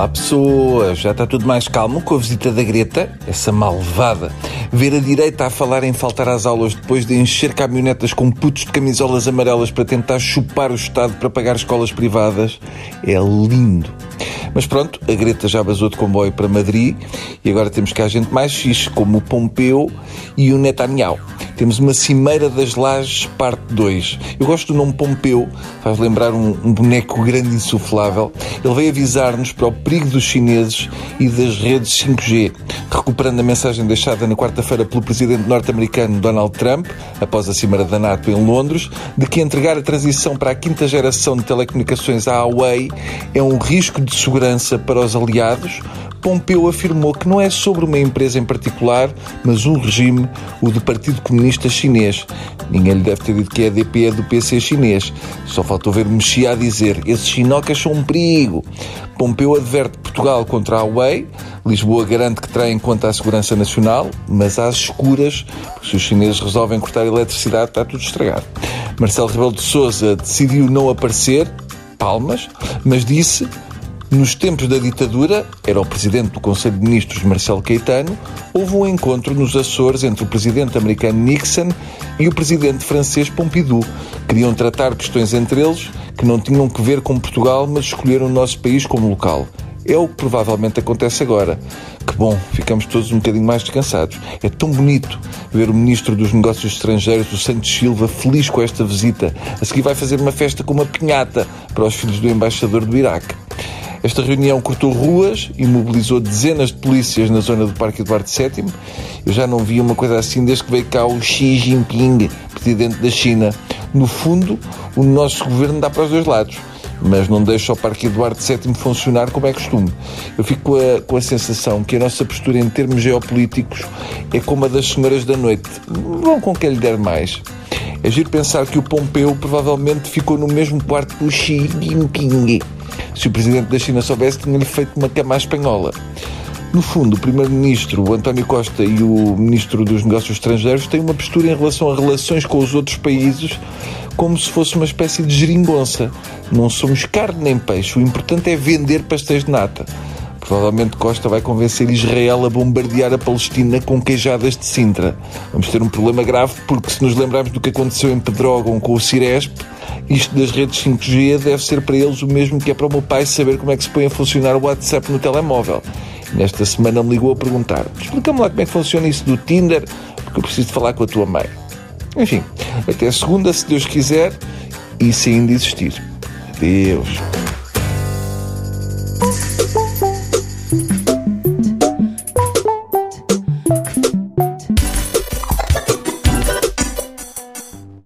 Olá pessoas, já está tudo mais calmo com a visita da Greta, essa malvada. Ver a direita a falar em faltar às aulas depois de encher caminhonetas com putos de camisolas amarelas para tentar chupar o Estado para pagar escolas privadas é lindo. Mas pronto, a Greta já vazou de comboio para Madrid e agora temos cá gente mais fixe, como o Pompeu e o Netanyahu. Temos uma Cimeira das Lajes, parte 2. Eu gosto do nome Pompeu, faz lembrar um boneco grande e insuflável. Ele veio avisar-nos para o perigo dos chineses e das redes 5G, recuperando a mensagem deixada na quarta-feira pelo presidente norte-americano Donald Trump, após a Cimeira da NATO em Londres, de que entregar a transição para a quinta geração de telecomunicações à Huawei é um risco de segurança para os aliados. Pompeu afirmou que não é sobre uma empresa em particular, mas um regime, o do Partido Comunista Chinês. Ninguém lhe deve ter dito que a EDP é do PC chinês. Só faltou ver o Mexia a dizer: esses chinocas são um perigo. Pompeu adverte Portugal contra a Huawei. Lisboa garante que terá em conta a segurança nacional, mas às escuras, porque se os chineses resolvem cortar a eletricidade, está tudo estragado. Marcelo Rebelo de Sousa decidiu não aparecer, palmas, mas disse: nos tempos da ditadura, era o presidente do Conselho de Ministros, Marcelo Caetano, houve um encontro nos Açores entre o presidente americano Nixon e o presidente francês Pompidou. Queriam tratar questões entre eles que não tinham que ver com Portugal, mas escolheram o nosso país como local. É o que provavelmente acontece agora. Que bom, ficamos todos um bocadinho mais descansados. É tão bonito ver o Ministro dos Negócios Estrangeiros, o Santos Silva, feliz com esta visita. A seguir vai fazer uma festa com uma pinhata para os filhos do embaixador do Iraque. Esta reunião cortou ruas e mobilizou dezenas de polícias na zona do Parque Eduardo VII. Eu já não vi uma coisa assim desde que veio cá o Xi Jinping, presidente da China. No fundo, o nosso governo dá para os dois lados, mas não deixa o Parque Eduardo VII funcionar como é costume. Eu fico com a sensação que a nossa postura em termos geopolíticos é como a das senhoras da noite. Vão com quem lhe der mais. É giro pensar que o Pompeu provavelmente ficou no mesmo quarto do Xi Jinping. Se o presidente da China soubesse, tinha-lhe feito uma cama à espanhola. No fundo, o primeiro-ministro, o António Costa, e o ministro dos Negócios Estrangeiros têm uma postura em relação a relações com os outros países como se fosse uma espécie de geringonça. Não somos carne nem peixe, o importante é vender pastéis de nata. Provavelmente Costa vai convencer Israel a bombardear a Palestina com queijadas de Sintra. Vamos ter um problema grave porque, se nos lembrarmos do que aconteceu em Pedrógão com o Ciresp, isto das redes 5G deve ser para eles o mesmo que é para o meu pai saber como é que se põe a funcionar o WhatsApp no telemóvel. Nesta semana me ligou a perguntar: explica-me lá como é que funciona isso do Tinder, porque eu preciso de falar com a tua mãe. Enfim, até segunda, se Deus quiser, e se ainda existir. Adeus.